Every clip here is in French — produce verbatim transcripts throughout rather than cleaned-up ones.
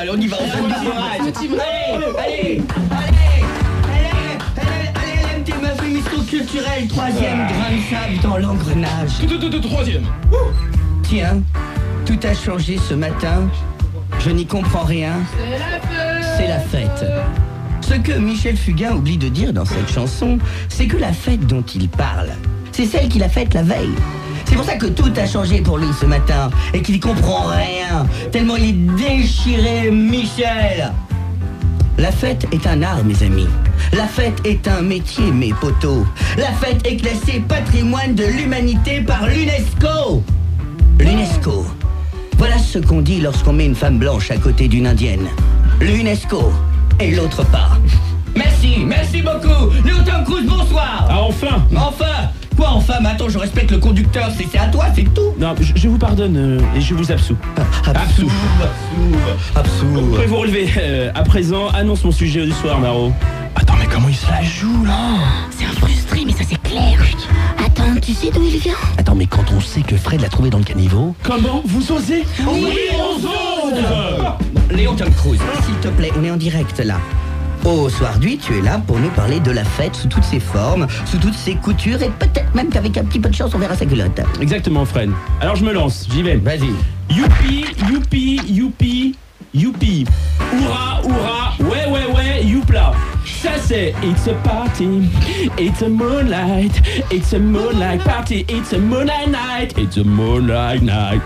allez, on y va, on fait du courage. Allez, allez, allez, allez, allez, tes meufs culturel, troisième grain de sable dans l'engrenage. Tout, tout, tout, troisième. Tiens, tout a changé ce matin. Je n'y comprends rien. C'est la fête. C'est la fête. Ce que Michel Fugain oublie de dire dans cette chanson, c'est que la fête dont il parle, c'est celle qu'il a faite la veille. C'est pour ça que tout a changé pour lui ce matin et qu'il n'y comprend rien, tellement il est déchiré, Michel. La fête est un art, mes amis. La fête est un métier, mes potos. La fête est classée patrimoine de l'humanité par l'UNESCO. L'UNESCO. Voilà ce qu'on dit lorsqu'on met une femme blanche à côté d'une indienne. L'UNESCO et l'autre pas. Merci, merci beaucoup. Léo Tom Cruise, bonsoir. Ah, enfin. Enfin. Quoi enfin? Mais attends, je respecte le conducteur, c'est c'est à toi, c'est tout. Non, je, je vous pardonne euh, et je vous absous. Ah, absous, absous, absous. Vous pouvez vous relever. Euh, à présent, annonce mon sujet du soir, Maro. Attends, mais comment il se la joue, là? C'est un frustré, mais ça c'est clair. Attends, tu sais d'où il vient? Attends, mais quand on sait que Fred l'a trouvé dans le caniveau... Comment? Vous osez? Oui, on ose. Léon Tom Cruise, s'il te plaît, on est en direct là. Au soir du, tu es là pour nous parler de la fête sous toutes ses formes, sous toutes ses coutures et peut-être même qu'avec un petit peu de chance on verra sa culotte. Exactement, Fred. Alors je me lance, j'y vais. Vas-y. Youpi, youpi, youpi, youpi. Hourra, hourra, ouais, ouais, ouais, youpla. Ça c'est It's a party, it's a moonlight, it's a moonlight party, it's a moonlight night, it's a moonlight night.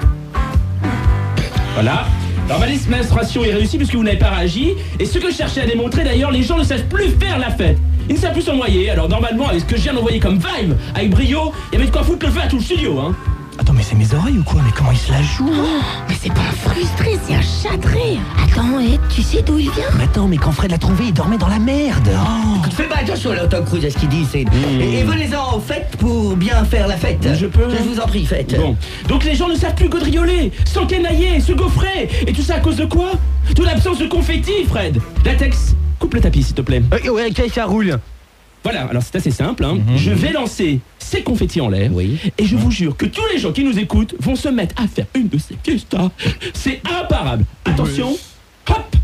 Voilà. Alors ma liste menstruation est réussie puisque vous n'avez pas réagi. Et ce que je cherchais à démontrer d'ailleurs, les gens ne savent plus faire la fête. Ils ne savent plus s'envoyer. Alors normalement, avec ce que je viens d'envoyer comme vibe, avec brio, il y avait de quoi foutre le feu à tout le studio, hein. Attends, mais c'est mes oreilles ou quoi? Mais comment il se la joue? Oh, mais c'est pas un frustré, c'est un châtré. Attends, et tu sais d'où il vient? Mais attends, mais quand Fred l'a trouvé, il dormait dans la merde. Oh. Écoute, fais pas attention Léon Tom Cruise à ce qu'il dit, c'est... Mmh. Et, et venez-en en fête pour bien faire la fête. Je peux? Je vous en prie, faites. Bon, donc les gens ne savent plus gaudrioler, s'enquenailler, se gaufrer. Et tout ça à cause de quoi? De l'absence de confetti, Fred. Latex, coupe le tapis s'il te plaît. Euh, ouais, ok, ça roule. Voilà, alors c'est assez simple, hein. Mm-hmm. Je vais lancer ces confettis en l'air, oui. Et je vous jure que tous les gens qui nous écoutent vont se mettre à faire une de ces fiestas. C'est imparable. Attention, oui. Hop.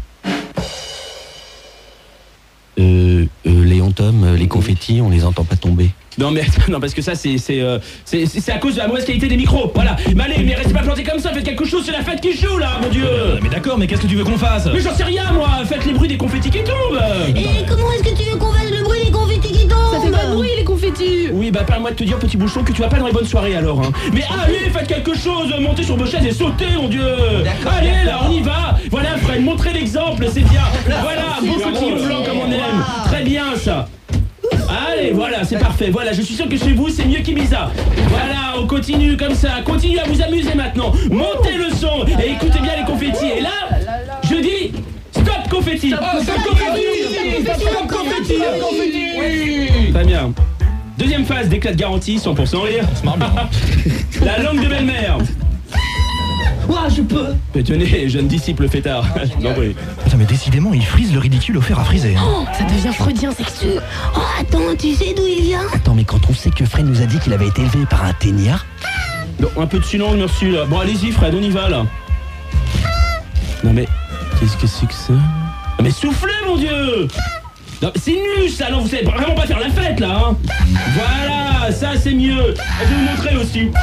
Euh, euh, Léon Tom, euh, les confettis, on les entend pas tomber. Non mais non parce que ça c'est c'est euh, c'est c'est à cause de la mauvaise qualité des micros. Voilà. Mais allez, mais restez pas plantés comme ça. Faites quelque chose. C'est la fête qui joue là, mon Dieu. Euh, mais d'accord, mais qu'est-ce que tu veux qu'on fasse? Mais j'en sais rien moi. Faites les bruits des confettis qui tombent. Et comment est-ce que tu veux qu'on fasse le bruit des confettis qui tombent? Ça fait pas de bruit les confettis. Oui bah permets-moi de te dire petit bouchon que tu vas pas dans les bonnes soirées alors, hein. Mais allez, faites quelque chose. Montez sur vos chaises et sautez, mon Dieu. Allez là, on y va. Voilà Fred, montrez l'exemple, c'est bien. Voilà, beaucoup de petits blancs comme on aime. Très bien ça. Allez, voilà, c'est parfait. Voilà, je suis sûr que chez vous, c'est mieux qu'Ibiza. Voilà, on continue comme ça. Continuez à vous amuser maintenant. Montez le son et écoutez bien les confettis. Et là, je dis stop confetti. Stop confetti. Stop confetti. Très bien. Deuxième phase d'éclat de garantie, cent pour cent rire. La langue de belle-mère. Ouah, je peux. Mais tenez, jeune disciple fêtard. Non, oui. Attends, mais décidément, il frise le ridicule offert à friser. Hein. Oh, ça devient freudien sexueux. Oh, attends, tu sais d'où il vient? Attends, mais quand on sait que Fred nous a dit qu'il avait été élevé par un ténia... Non, un peu de silence, merci là. Bon, allez-y, Fred, on y va là. Non, mais qu'est-ce que c'est que ça? Non, mais soufflez, mon Dieu! Non, c'est nul ça, non, vous savez vraiment pas faire la fête là, hein. Voilà, ça c'est mieux. Je vais vous montrer aussi.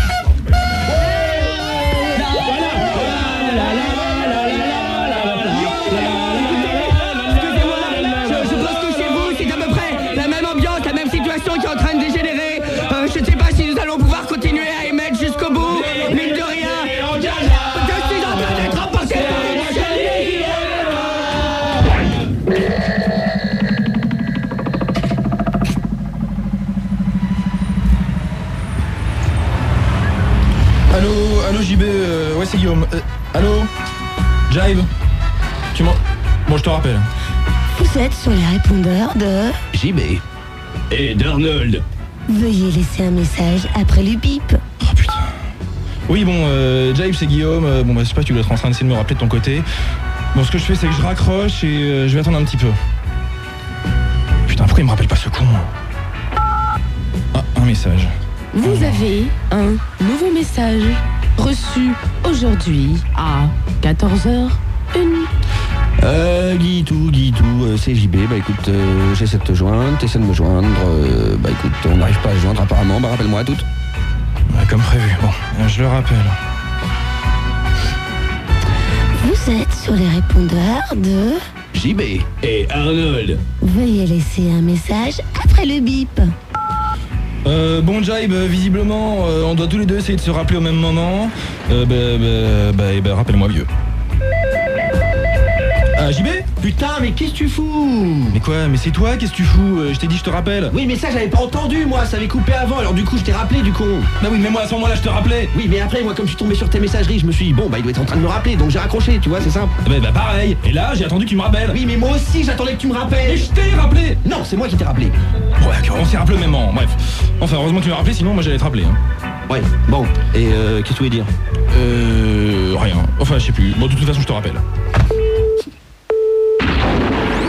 Qui est en train de dégénérer. Euh, je ne sais pas si nous allons pouvoir continuer à émettre jusqu'au bout. Mine de rien, je suis en train d'être emporté par une Allô, allô J B, euh, ouais c'est Guillaume. Euh, allô Jive. Tu m'en... Bon, je te rappelle. Vous êtes sur les répondeurs de... J B. Et d'Arnold. Veuillez laisser un message après le bip. Oh putain. Oui bon, euh, Jive c'est Guillaume. Euh, bon bah je sais pas, tu dois être en train d'essayer de me rappeler de ton côté. Bon, ce que je fais c'est que je raccroche et euh, je vais attendre un petit peu. Putain, pourquoi il me rappelle pas ce con? Ah, un message. Vous avez un nouveau message reçu aujourd'hui à quatorze heures une. Euh, Guitou, Guitou, euh, c'est J B, bah écoute, euh, j'essaie de te joindre, t'essaies de me joindre, euh, bah écoute, on n'arrive pas à se joindre apparemment, bah rappelle-moi à toutes. Ouais, comme prévu, bon, euh, je le rappelle. Vous êtes sur les répondeurs de... J B. Et Arnold. Veuillez laisser un message après le bip. Euh, bon Jibe, euh, visiblement, euh, on doit tous les deux essayer de se rappeler au même moment. Euh, bah, bah, bah, eh ben, rappelle-moi vieux. Ah, J B? Putain, mais qu'est-ce que tu fous? Mais quoi? Mais c'est toi, qu'est-ce que tu fous? Euh, Je t'ai dit je te rappelle. Oui, mais ça, j'avais pas entendu, moi, ça avait coupé avant, alors du coup, je t'ai rappelé, du con. Bah oui, mais moi à ce moment-là je te rappelais. Oui, mais après, moi, comme je suis tombé sur tes messageries, je me suis dit, bon, bah, il doit être en train de me rappeler, donc j'ai raccroché, tu vois, c'est simple. Bah, bah pareil, et là j'ai attendu que tu me rappelles. Oui, mais moi aussi, j'attendais que tu me rappelles. Et je t'ai rappelé. Non, c'est moi qui t'ai rappelé. Bon d'accord, on s'est rappelé au même moment, bref. Enfin heureusement que tu m'as rappelé, sinon moi j'allais te rappeler. Hein. Ouais, bon, et euh, qu'est-ce que tu voulais dire? Euh... rien. Enfin je sais plus. Bon de toute façon je te rappelle.